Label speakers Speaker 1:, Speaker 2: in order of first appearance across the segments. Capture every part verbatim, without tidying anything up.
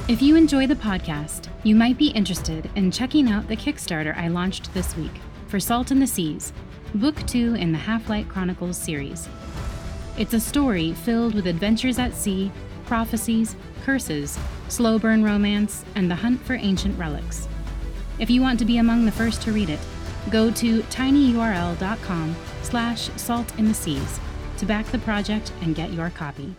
Speaker 1: If you enjoy the podcast, you might be interested in checking out the Kickstarter I launched this week for Salt in the Seas, Book two in the Half-Light Chronicles series. It's a story filled with adventures at sea, prophecies, curses, slow burn romance, and the hunt for ancient relics. If you want to be among the first to read it, go to tinyurl.com slash salt in the seas to back the project and get your copy.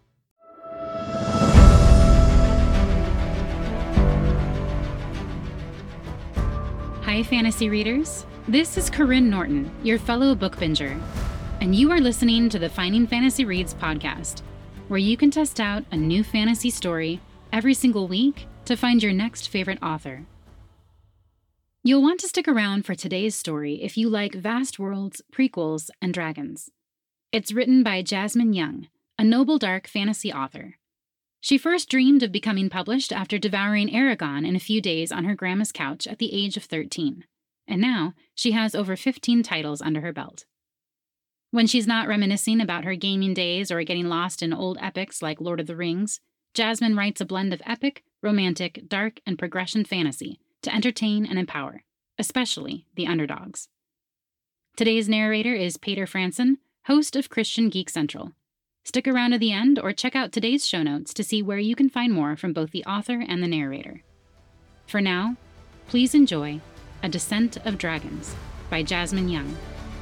Speaker 1: Hi, fantasy readers. This is Corinne Norton, your fellow book binger, and you are listening to the Finding Fantasy Reads podcast, where you can test out a new fantasy story every single week to find your next favorite author. You'll want to stick around for today's story if you like vast worlds, prequels, and dragons. It's written by Jasmine Young, a noble dark fantasy author. She first dreamed of becoming published after devouring Aragon in a few days on her grandma's couch at the age of thirteen, and now she has over fifteen titles under her belt. When she's not reminiscing about her gaming days or getting lost in old epics like Lord of the Rings, Jasmine writes a blend of epic, romantic, dark, and progression fantasy to entertain and empower, especially the underdogs. Today's narrator is Peter Franson, host of Christian Geek Central. Stick around to the end or check out today's show notes to see where you can find more from both the author and the narrator. For now, please enjoy A Descent of Dragons by Jasmine Young.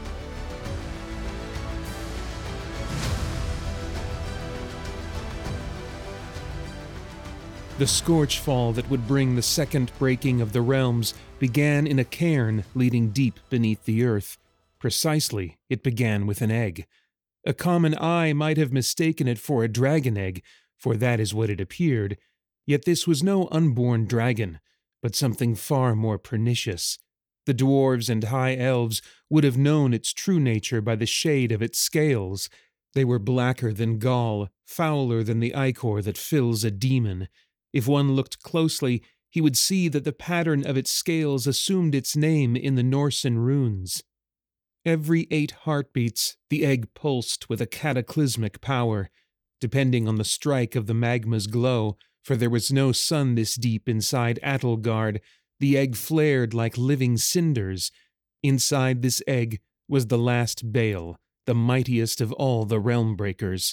Speaker 2: The scorchfall that would bring the second breaking of the realms began in a cairn leading deep beneath the earth. Precisely, it began with an egg. A common eye might have mistaken it for a dragon egg, for that is what it appeared, yet this was no unborn dragon, but something far more pernicious. The dwarves and high elves would have known its true nature by the shade of its scales. They were blacker than gall, fouler than the ichor that fills a demon. If one looked closely, he would see that the pattern of its scales assumed its name in the Norsen runes. Every eight heartbeats, the egg pulsed with a cataclysmic power. Depending on the strike of the magma's glow, for there was no sun this deep inside Adelgard, the egg flared like living cinders. Inside this egg was the last Bale, the mightiest of all the realm breakers.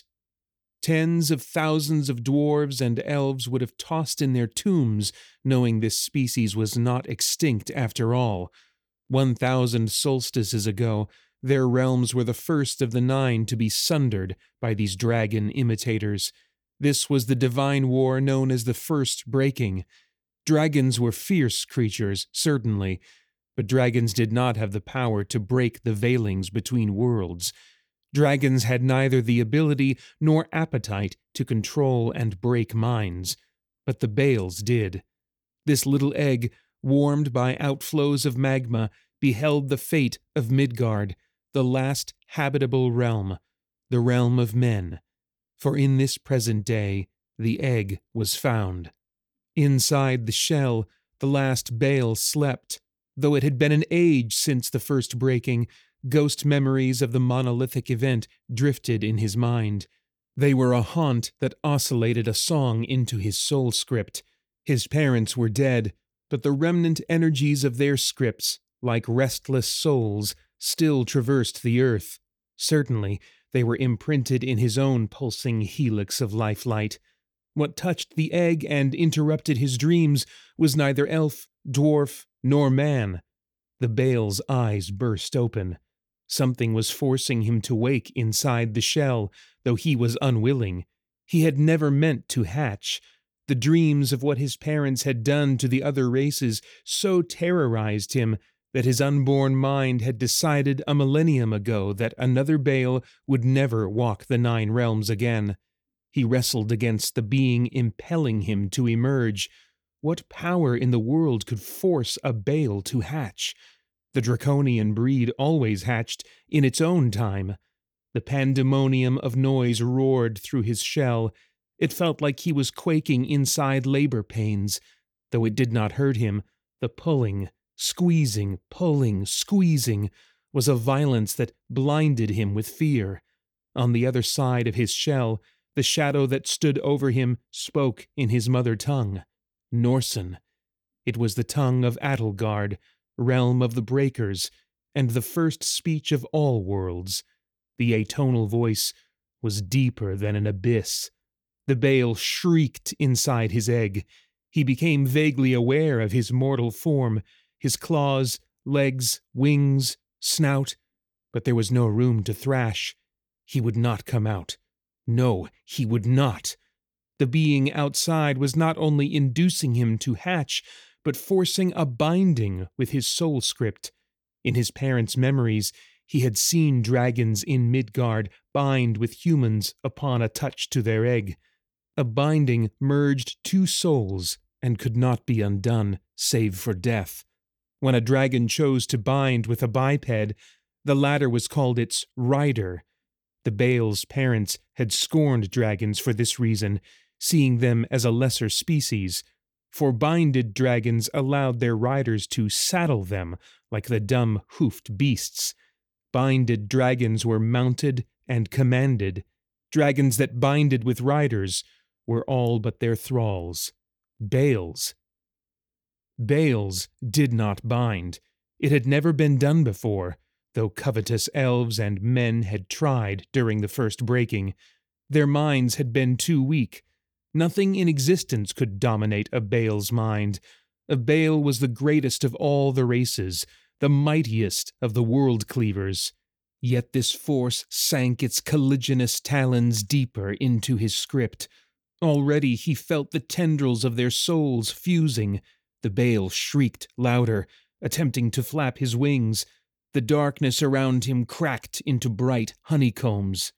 Speaker 2: Tens of thousands of dwarves and elves would have tossed in their tombs, knowing this species was not extinct after all. One thousand solstices ago, their realms were the first of the nine to be sundered by these dragon imitators. This was the divine war known as the First Breaking. Dragons were fierce creatures, certainly, but dragons did not have the power to break the veilings between worlds. Dragons had neither the ability nor appetite to control and break minds, but the Bales did. This little egg, warmed by outflows of magma, beheld the fate of Midgard, the last habitable realm, the realm of men. For in this present day, the egg was found. Inside the shell, the last Bale slept. Though it had been an age since the first breaking, ghost memories of the monolithic event drifted in his mind. They were a haunt that oscillated a song into his soul script. His parents were dead, but the remnant energies of their scripts, like restless souls, still traversed the earth. Certainly, they were imprinted in his own pulsing helix of life-light. What touched the egg and interrupted his dreams was neither elf, dwarf, nor man. The Bale's eyes burst open. Something was forcing him to wake inside the shell, though he was unwilling. He had never meant to hatch. The dreams of what his parents had done to the other races so terrorized him that his unborn mind had decided a millennium ago that another Bale would never walk the Nine Realms again. He wrestled against the being impelling him to emerge. What power in the world could force a Bale to hatch? The draconian breed always hatched in its own time. The pandemonium of noise roared through his shell. It felt like he was quaking inside labor pains. Though it did not hurt him, the pulling, squeezing, pulling, squeezing was a violence that blinded him with fear. On the other side of his shell, The shadow that stood over him spoke in his mother tongue, Norsen. It was the tongue of Adelgard, realm of the Breakers, and the first speech of all worlds. The atonal voice was deeper than an abyss. The Bale shrieked inside his egg. He became vaguely aware of his mortal form, his claws, legs, wings, snout, but there was no room to thrash. He would not come out. No, he would not. The being outside was not only inducing him to hatch, but forcing a binding with his soul script. In his parents' memories, he had seen dragons in Midgard bind with humans upon a touch to their egg. A binding merged two souls and could not be undone, save for death. When a dragon chose to bind with a biped, the latter was called its rider. The Bale's parents had scorned dragons for this reason, seeing them as a lesser species, for binded dragons allowed their riders to saddle them like the dumb hoofed beasts. Binded dragons were mounted and commanded. Dragons that binded with riders were all but their thralls. Bales. Bales did not bind. It had never been done before, though covetous elves and men had tried during the first breaking. Their minds had been too weak. Nothing in existence could dominate a Bale's mind. A Bale was the greatest of all the races, the mightiest of the world cleavers. Yet this force sank its colliginous talons deeper into his script. Already he felt the tendrils of their souls fusing. The Bale shrieked louder, attempting to flap his wings. The darkness around him cracked into bright honeycombs.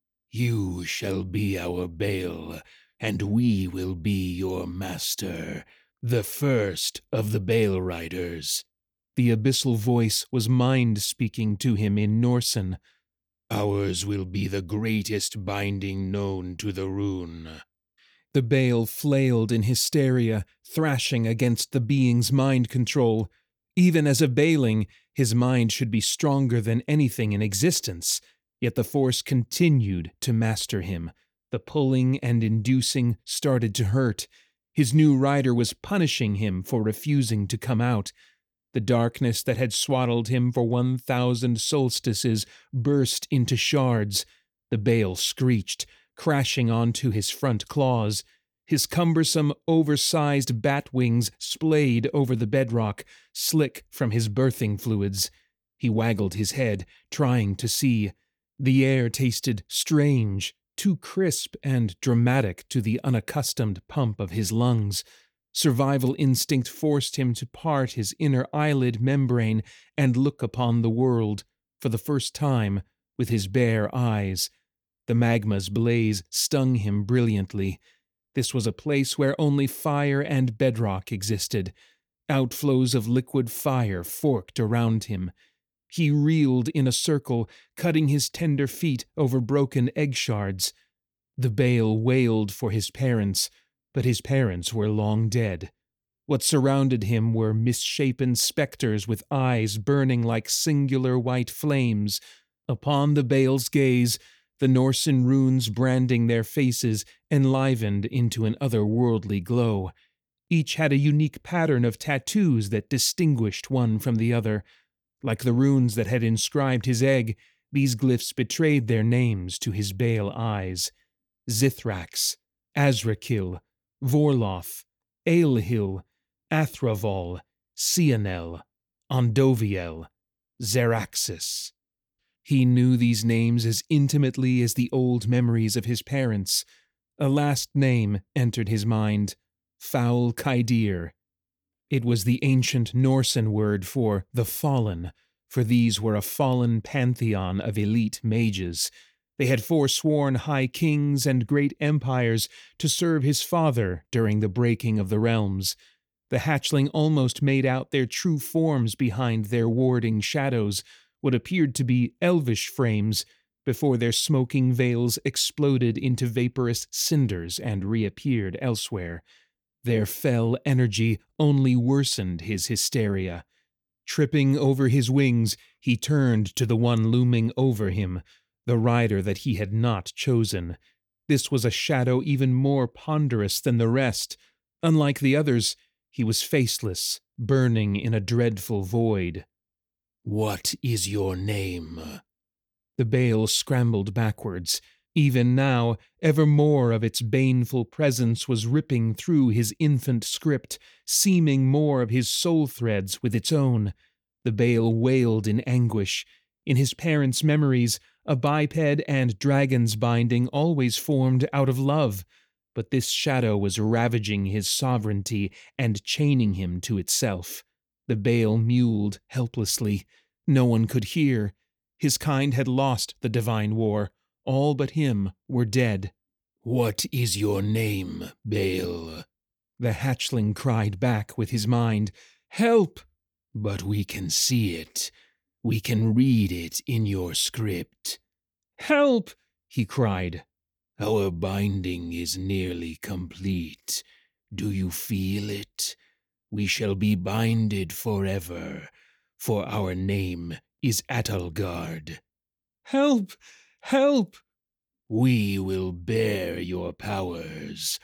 Speaker 3: "You shall be our Bale, and we will be your master, the first of the Bale Riders."
Speaker 2: The abyssal voice was mind speaking to him in Norsen.
Speaker 3: "Ours will be the greatest binding known to the rune."
Speaker 2: The Bale flailed in hysteria, thrashing against the being's mind control. Even as a Baling, his mind should be stronger than anything in existence, yet the force continued to master him. The pulling and inducing started to hurt. His new rider was punishing him for refusing to come out. The darkness that had swaddled him for one thousand solstices burst into shards. The Bale screeched, crashing onto his front claws. His cumbersome, oversized bat wings splayed over the bedrock, slick from his birthing fluids. He waggled his head, trying to see. The air tasted strange, too crisp and dramatic to the unaccustomed pump of his lungs. Survival instinct forced him to part his inner eyelid membrane and look upon the world, for the first time, with his bare eyes. The magma's blaze stung him brilliantly. This was a place where only fire and bedrock existed. Outflows of liquid fire forked around him. He reeled in a circle, cutting his tender feet over broken egg shards. The Bale wailed for his parents, but his parents were long dead. What surrounded him were misshapen specters with eyes burning like singular white flames. Upon the Bale's gaze, the Norsen runes branding their faces enlivened into an otherworldly glow. Each had a unique pattern of tattoos that distinguished one from the other. Like the runes that had inscribed his egg, these glyphs betrayed their names to his Bale eyes. Zithrax, Azrakil, Vorloth, Aelhil, Athraval, Sionel, Ondoviel, Zeraxis. He knew these names as intimately as the old memories of his parents. A last name entered his mind, Faul Kaidir. It was the ancient Norsen word for the fallen, for these were a fallen pantheon of elite mages. They had forsworn high kings and great empires to serve his father during the breaking of the realms. The hatchling almost made out their true forms behind their warding shadows, what appeared to be elvish frames, before their smoking veils exploded into vaporous cinders and reappeared elsewhere. Their fell energy only worsened his hysteria. Tripping over his wings, he turned to the one looming over him, the rider that he had not chosen. This was a shadow even more ponderous than the rest. Unlike the others, he was faceless, burning in a dreadful void.
Speaker 3: "What is your name?"
Speaker 2: The Bale scrambled backwards. Even now, ever more of its baneful presence was ripping through his infant script, seaming more of his soul threads with its own. The Bale wailed in anguish. In his parents' memories, a biped and dragon's binding always formed out of love, but this shadow was ravaging his sovereignty and chaining him to itself. The Bale mewled helplessly. No one could hear. His kind had lost the divine war. All but him were dead.
Speaker 3: "What is your name, Bale?"
Speaker 2: The hatchling cried back with his mind. "Help!"
Speaker 3: "But we can see it. We can read it in your script."
Speaker 2: "Help!" he cried.
Speaker 3: "Our binding is nearly complete. Do you feel it? We shall be binded forever, for our name is Adelgard."
Speaker 2: "Help! Help!"
Speaker 3: "We will bear your powers.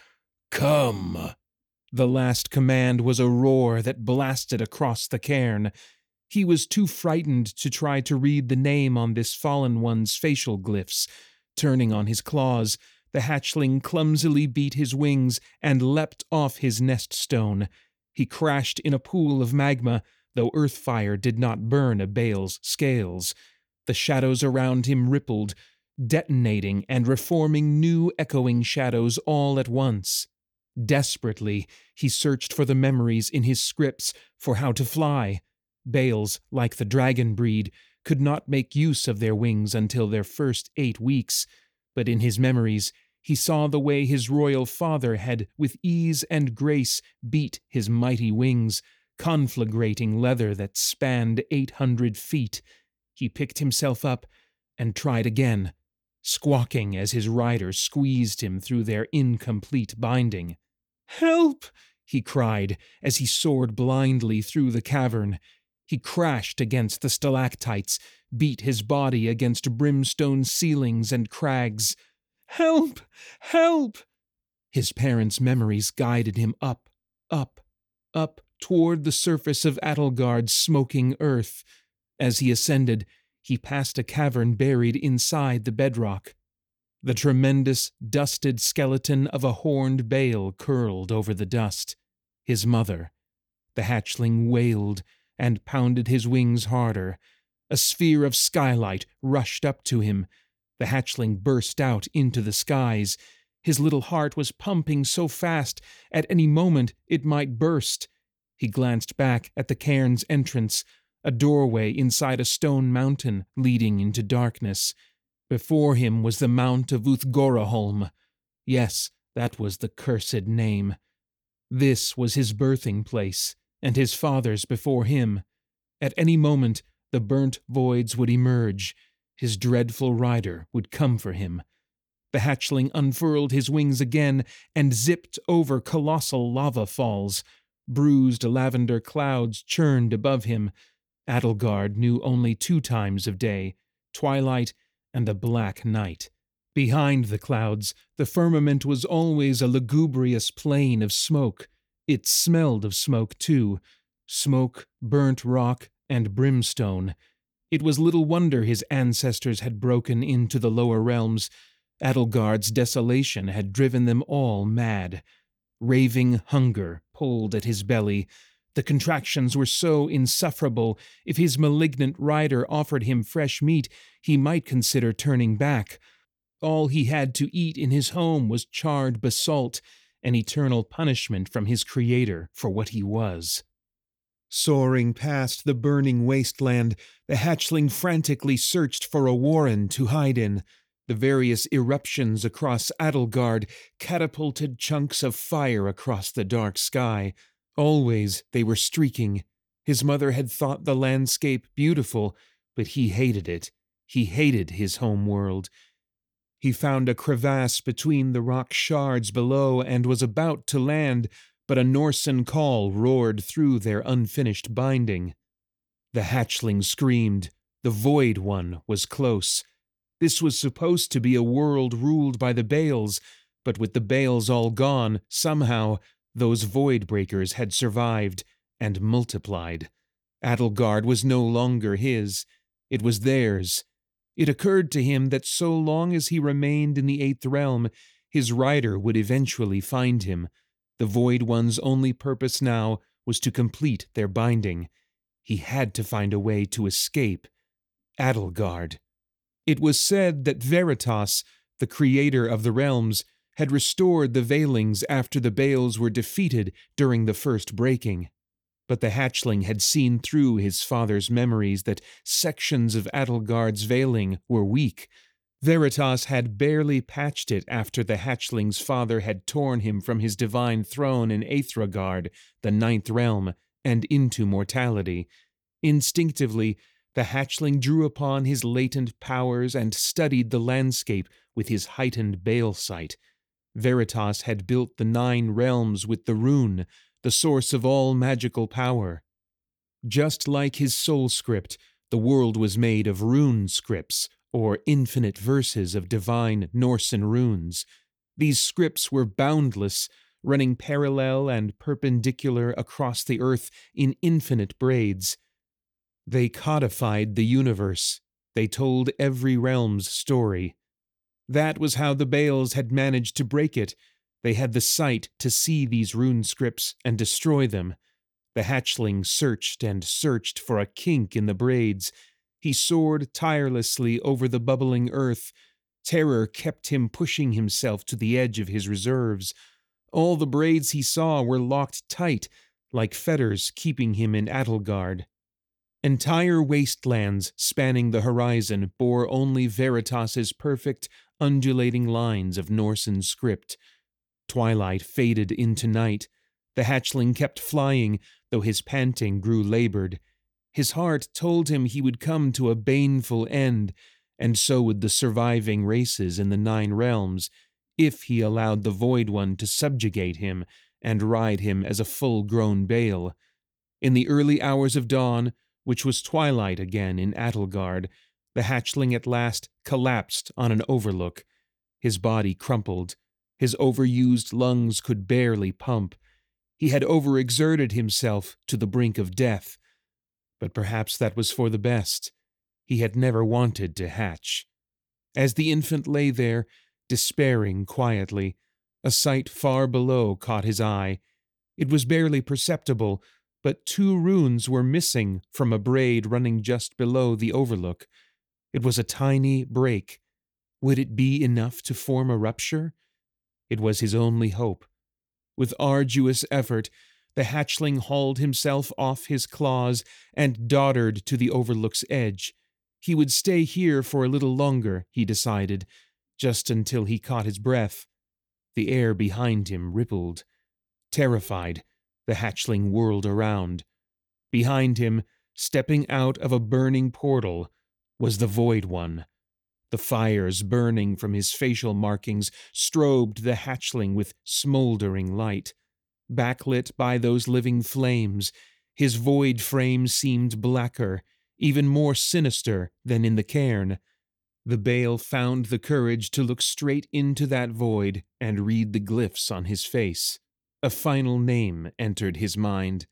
Speaker 3: Come!"
Speaker 2: The last command was a roar that blasted across the cairn. He was too frightened to try to read the name on this fallen one's facial glyphs. Turning on his claws, the hatchling clumsily beat his wings and leapt off his nest stone. He crashed in a pool of magma, though earth fire did not burn a Bale's scales. The shadows around him rippled, detonating and reforming new echoing shadows all at once. Desperately, he searched for the memories in his scripts for how to fly. Bales, like the dragon breed, could not make use of their wings until their first eight weeks, but in his memories he saw the way his royal father had with ease and grace beat his mighty wings, conflagrating leather that spanned eight hundred feet. He picked himself up and tried again, squawking as his rider squeezed him through their incomplete binding. "Help!" he cried as he soared blindly through the cavern. He crashed against the stalactites, beat his body against brimstone ceilings and crags. "Help! Help!" His parents' memories guided him up, up, up toward the surface of Adelgard's smoking earth. As he ascended, he passed a cavern buried inside the bedrock. The tremendous, dusted skeleton of a horned Bale curled over the dust. His mother. The hatchling wailed and pounded his wings harder. A sphere of skylight rushed up to him. The hatchling burst out into the skies. His little heart was pumping so fast, at any moment it might burst. He glanced back at the cairn's entrance, a doorway inside a stone mountain leading into darkness. Before him was the Mount of Uthgoraholm. Yes, that was the cursed name. This was his birthing place, and his father's before him. At any moment, the burnt voids would emerge. His dreadful rider would come for him. The hatchling unfurled his wings again and zipped over colossal lava falls. Bruised lavender clouds churned above him. Adelgard knew only two times of day, twilight and a black night. Behind the clouds, the firmament was always a lugubrious plain of smoke. It smelled of smoke, too. Smoke, burnt rock, and brimstone. It was little wonder his ancestors had broken into the lower realms. Adelgard's desolation had driven them all mad. Raving hunger pulled at his belly. The contractions were so insufferable, if his malignant rider offered him fresh meat, he might consider turning back. All he had to eat in his home was charred basalt, an eternal punishment from his creator for what he was. Soaring past the burning wasteland, the hatchling frantically searched for a warren to hide in. The various eruptions across Adelgard catapulted chunks of fire across the dark sky. Always they were streaking. His mother had thought the landscape beautiful, but he hated it. He hated his home world. He found a crevasse between the rock shards below and was about to land, but a Norsen call roared through their unfinished binding. The hatchling screamed. The Void One was close. This was supposed to be a world ruled by the Bales, but with the Bales all gone, somehow those void breakers had survived and multiplied. Adelgard was no longer his. It was theirs. It occurred to him that so long as he remained in the Eighth Realm, his rider would eventually find him. The Void One's only purpose now was to complete their binding. He had to find a way to escape Adelgard. It was said that Veritas, the creator of the realms, had restored the Veilings after the Bales were defeated during the first breaking. But the hatchling had seen through his father's memories that sections of Adelgard's veiling were weak. Veritas had barely patched it after the hatchling's father had torn him from his divine throne in Aethragard, the Ninth Realm, and into mortality. Instinctively, the hatchling drew upon his latent powers and studied the landscape with his heightened Bale sight. Veritas had built the Nine Realms with the rune, the source of all magical power. Just like his soul script, the world was made of rune scripts, or infinite verses of divine Norsen runes. These scripts were boundless, running parallel and perpendicular across the earth in infinite braids. They codified the universe. They told every realm's story. That was how the Bales had managed to break it. They had the sight to see these rune scripts and destroy them. The hatchling searched and searched for a kink in the braids. He soared tirelessly over the bubbling earth. Terror kept him pushing himself to the edge of his reserves. All the braids he saw were locked tight, like fetters keeping him in Adelgard. Entire wastelands spanning the horizon bore only Veritas's perfect, undulating lines of Norsen script. Twilight faded into night. The hatchling kept flying, though his panting grew labored. His heart told him he would come to a baneful end, and so would the surviving races in the Nine Realms, if he allowed the Void One to subjugate him and ride him as a full-grown Bale. In the early hours of dawn, which was twilight again in Adelgard, the hatchling at last collapsed on an overlook. His body crumpled. His overused lungs could barely pump. He had overexerted himself to the brink of death. But perhaps that was for the best. He had never wanted to hatch. As the infant lay there, despairing quietly, a sight far below caught his eye. It was barely perceptible, but two runes were missing from a braid running just below the overlook. It was a tiny break. Would it be enough to form a rupture? It was his only hope. With arduous effort, the hatchling hauled himself off his claws and doddered to the overlook's edge. He would stay here for a little longer, he decided, just until he caught his breath. The air behind him rippled. Terrified, the hatchling whirled around. Behind him, stepping out of a burning portal, was the Void One. The fires burning from his facial markings strobed the hatchling with smoldering light. Backlit by those living flames, his void frame seemed blacker, even more sinister than in the cairn. The Bale found the courage to look straight into that void and read the glyphs on his face. A final name entered his mind.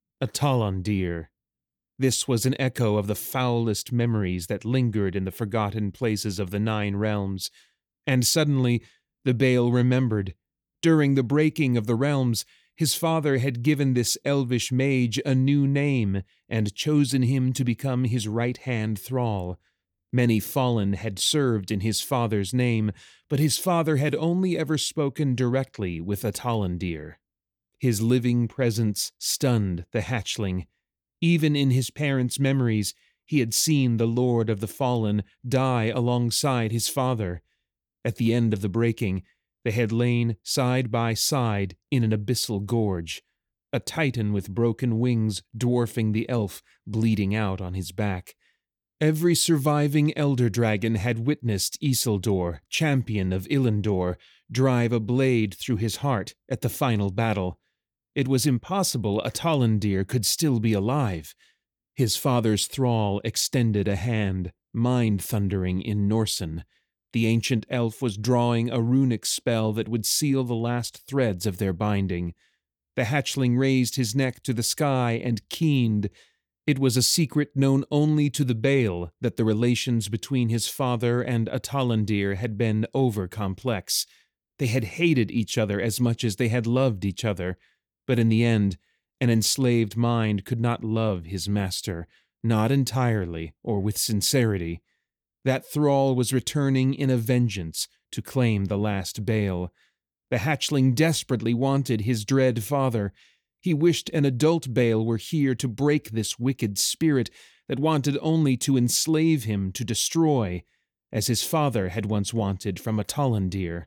Speaker 2: Atalondir. This was an echo of the foulest memories that lingered in the forgotten places of the Nine Realms. And suddenly, the Bale remembered. During the breaking of the realms, his father had given this elvish mage a new name and chosen him to become his right-hand thrall. Many fallen had served in his father's name, but his father had only ever spoken directly with Atalondir. His living presence stunned the hatchling. Even in his parents' memories, he had seen the Lord of the Fallen die alongside his father. At the end of the breaking, they had lain side by side in an abyssal gorge, a titan with broken wings dwarfing the elf bleeding out on his back. Every surviving elder dragon had witnessed Isildur, champion of Ilendor, drive a blade through his heart at the final battle. It was impossible Atalondir could still be alive. His father's thrall extended a hand, mind-thundering in Norsen. The ancient elf was drawing a runic spell that would seal the last threads of their binding. The hatchling raised his neck to the sky and keened. It was a secret known only to the Bale that the relations between his father and Atalandir had been over-complex. They had hated each other as much as they had loved each other, but in the end, an enslaved mind could not love his master, not entirely or with sincerity. That thrall was returning in a vengeance to claim the last Bale. The hatchling desperately wanted his dread father. He wished an adult Bale were here to break this wicked spirit that wanted only to enslave him, to destroy, as his father had once wanted from Atalandir.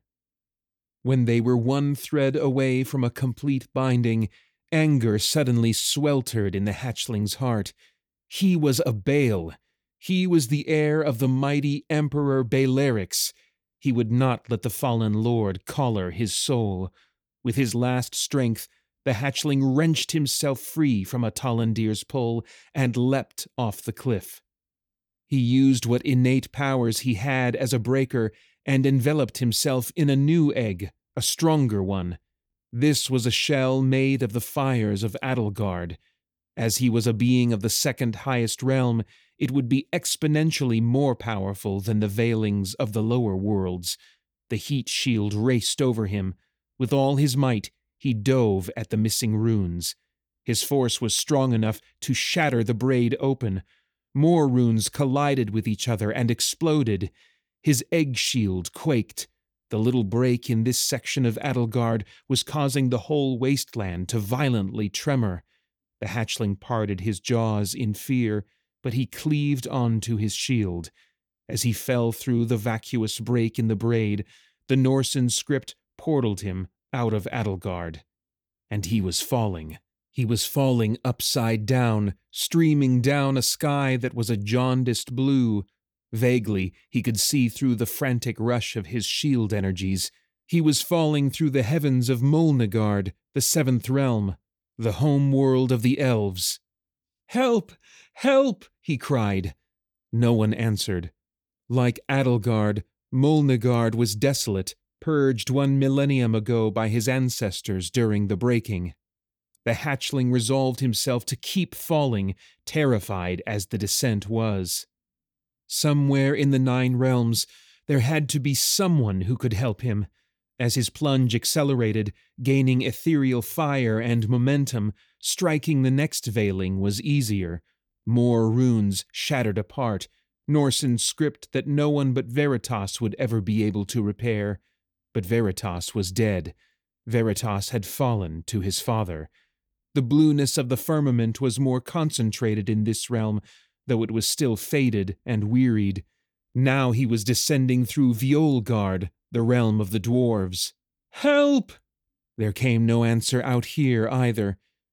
Speaker 2: When they were one thread away from a complete binding, anger suddenly sweltered in the hatchling's heart. He was a Bale. He was the heir of the mighty Emperor Balerix. He would not let the fallen lord collar his soul. With his last strength, the hatchling wrenched himself free from Atalandir's pull and leapt off the cliff. He used what innate powers he had as a breaker and enveloped himself in a new egg, a stronger one. This was a shell made of the fires of Adelgard. As he was a being of the second highest realm, it would be exponentially more powerful than the veilings of the lower worlds. The heat shield raced over him. With all his might, he dove at the missing runes. His force was strong enough to shatter the braid open. More runes collided with each other and exploded. His egg shield quaked. The little break in this section of Adelgard was causing the whole wasteland to violently tremor. The hatchling parted his jaws in fear, but he cleaved on to his shield. As he fell through the vacuous break in the braid, the Norsen script portaled him out of Adelgard. And he was falling. He was falling upside down, streaming down a sky that was a jaundiced blue. Vaguely, he could see through the frantic rush of his shield energies. He was falling through the heavens of Molnegard, the seventh realm, the home world of the elves. "Help! Help!" he cried. No one answered. Like Adelgard, Molnegard was desolate, purged one millennium ago by his ancestors during the breaking. The hatchling resolved himself to keep falling, terrified as the descent was. Somewhere in the Nine Realms, there had to be someone who could help him. As his plunge accelerated, gaining ethereal fire and momentum, striking the next veiling was easier. More runes shattered apart, Norsen script that no one but Veritas would ever be able to repair. But Veritas was dead. Veritas had fallen to his father. The blueness of the firmament was more concentrated in this realm, though it was still faded and wearied. Now he was descending through Violgard, the realm of the dwarves. "Help!" There came no answer out here either.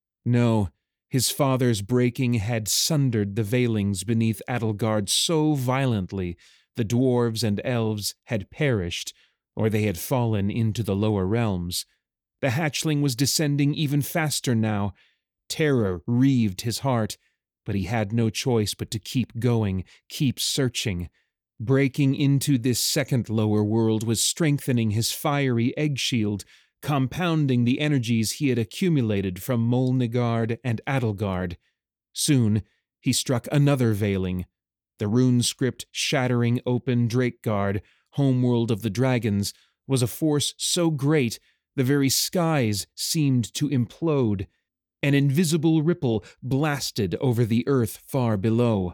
Speaker 2: No, his father's breaking had sundered the veilings beneath Adelgard so violently the dwarves and elves had perished, or they had fallen into the lower realms. The hatchling was descending even faster now. Terror reaved his heart, but he had no choice but to keep going, keep searching. Breaking into this second lower world was strengthening his fiery egg shield, compounding the energies he had accumulated from Molnegard and Adelgard. Soon, he struck another veiling. The rune script shattering open Drakegard, homeworld of the dragons, was a force so great the very skies seemed to implode. An invisible ripple blasted over the earth far below.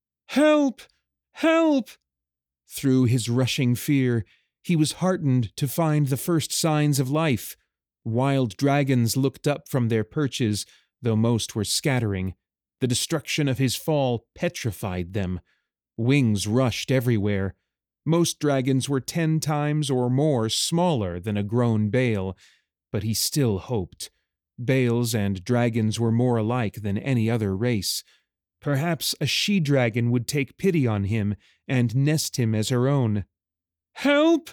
Speaker 2: "Help! Help!" Through his rushing fear, he was heartened to find the first signs of life. Wild dragons looked up from their perches, though most were scattering. The destruction of his fall petrified them. Wings rushed everywhere. Most dragons were ten times or more smaller than a grown Bale, but he still hoped. Bales and dragons were more alike than any other race. Perhaps a she-dragon would take pity on him and nest him as her own. "Help!"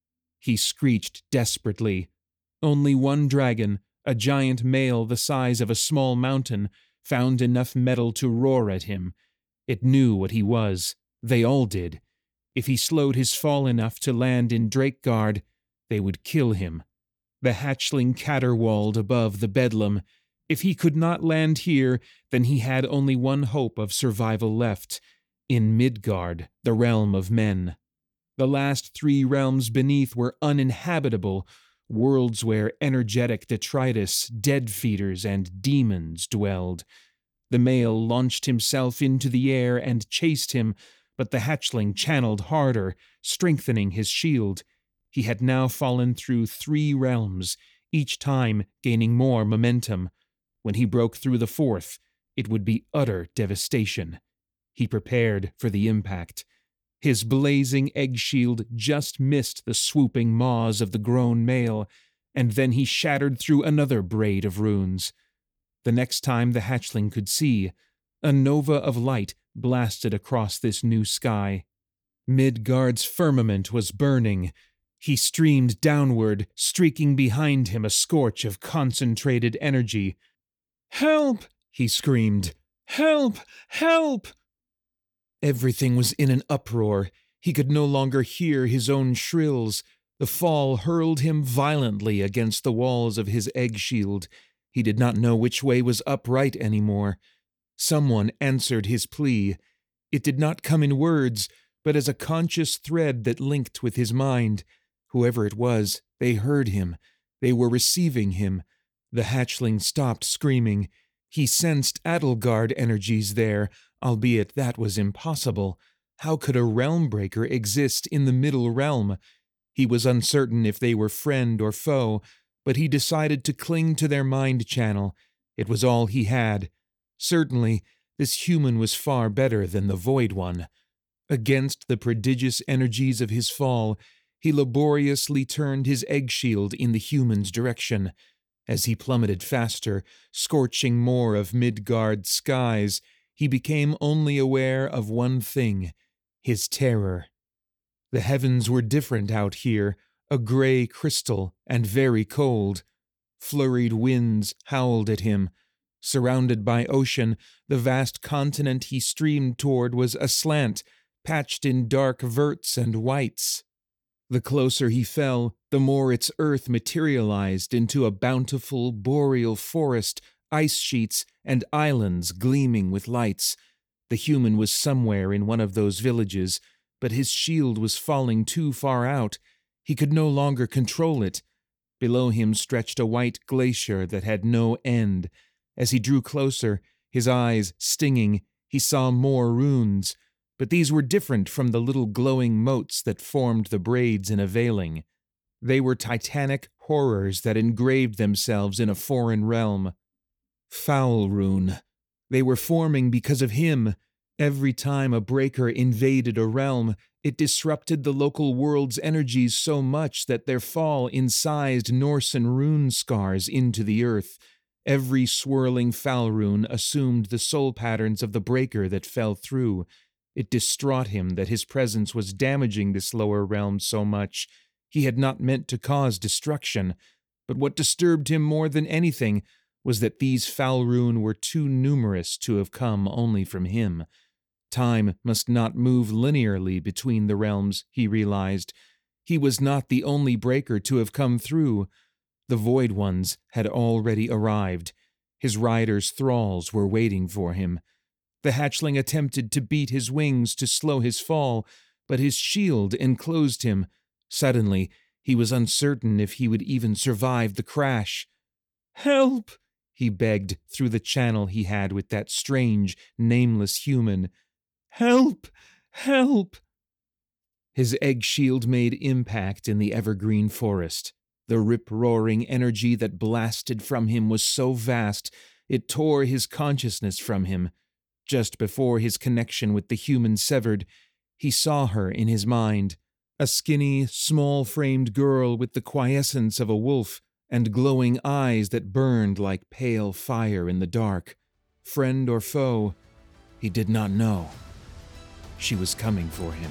Speaker 2: he screeched desperately. Only one dragon, a giant male the size of a small mountain, found enough metal to roar at him. It knew what he was, They all did. If he slowed his fall enough to land in Drakegard, they would kill him. The hatchling caterwauled above the bedlam. If he could not land here, then he had only one hope of survival left, in Midgard, the realm of men. The last three realms beneath were uninhabitable, worlds where energetic detritus, dead-feeders, and demons dwelled. The male launched himself into the air and chased him, but the hatchling channeled harder, strengthening his shield. He had now fallen through three realms, each time gaining more momentum. When he broke through the fourth, it would be utter devastation. He prepared for the impact. His blazing egg shield just missed the swooping maws of the grown male, and then he shattered through another braid of runes. The next time the hatchling could see, a nova of light blasted across this new sky. Midgard's firmament was burning. He streamed downward, streaking behind him a scorch of concentrated energy. "Help!" he screamed. "Help! Help!" Everything was in an uproar. He could no longer hear his own shrills. The fall hurled him violently against the walls of his egg shield. He did not know which way was upright anymore. Someone answered his plea. It did not come in words, but as a conscious thread that linked with his mind. Whoever it was, they heard him. They were receiving him. The hatchling stopped screaming. He sensed Adelgard energies there, albeit that was impossible. How could a realm breaker exist in the middle realm? He was uncertain if they were friend or foe, but he decided to cling to their mind channel. It was all he had. Certainly, this human was far better than the Void One. Against the prodigious energies of his fall, he laboriously turned his egg shield in the human's direction. As he plummeted faster, scorching more of Midgard's skies, he became only aware of one thing, his terror. The heavens were different out here, a gray crystal and very cold. Flurried winds howled at him. Surrounded by ocean, the vast continent he streamed toward was aslant, patched in dark verts and whites. The closer he fell, the more its earth materialized into a bountiful boreal forest, ice sheets, and islands gleaming with lights. The human was somewhere in one of those villages, but his shield was falling too far out. He could no longer control it. Below him stretched a white glacier that had no end. As he drew closer, his eyes stinging, he saw more runes. But these were different from the little glowing motes that formed the braids in a veiling. They were titanic horrors that engraved themselves in a foreign realm. Foul rune. They were forming because of him. Every time a breaker invaded a realm, it disrupted the local world's energies so much that their fall incised Norsen rune scars into the earth. Every swirling foul rune assumed the soul patterns of the breaker that fell through. It distraught him that his presence was damaging this lower realm so much. He had not meant to cause destruction, but what disturbed him more than anything was that these foul rune were too numerous to have come only from him. Time must not move linearly between the realms, he realized. He was not the only breaker to have come through. The Void Ones had already arrived. His rider's thralls were waiting for him. The hatchling attempted to beat his wings to slow his fall, but his shield enclosed him. Suddenly, he was uncertain if he would even survive the crash. "Help!" he begged through the channel he had with that strange, nameless human. "Help! Help!" His egg shield made impact in the evergreen forest. The rip-roaring energy that blasted from him was so vast, it tore his consciousness from him. Just before his connection with the human severed, he saw her in his mind, a skinny, small-framed girl with the quiescence of a wolf and glowing eyes that burned like pale fire in the dark. Friend or foe, he did not know. She was coming for him.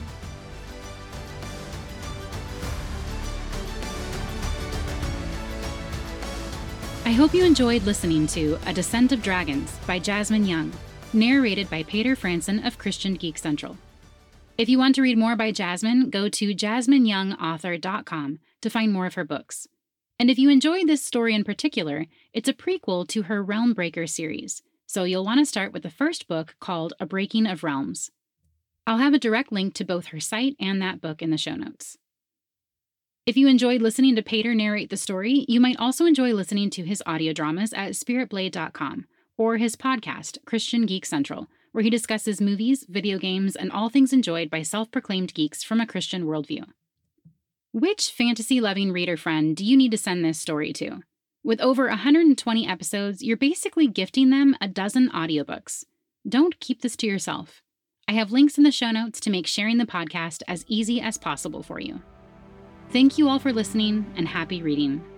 Speaker 1: I hope you enjoyed listening to A Descent of Dragons by Jasmine Young, narrated by Peter Franson of Christian Geek Central. If you want to read more by Jasmine, go to jasmine young author dot com to find more of her books. And if you enjoyed this story in particular, it's a prequel to her Realmbreaker series, so you'll want to start with the first book called A Breaking of Realms. I'll have a direct link to both her site and that book in the show notes. If you enjoyed listening to Pater narrate the story, you might also enjoy listening to his audio dramas at spirit blade dot com or his podcast, Christian Geek Central, where he discusses movies, video games, and all things enjoyed by self-proclaimed geeks from a Christian worldview. Which fantasy-loving reader friend do you need to send this story to? With over one hundred twenty episodes, you're basically gifting them a dozen audiobooks. Don't keep this to yourself. I have links in the show notes to make sharing the podcast as easy as possible for you. Thank you all for listening, and happy reading.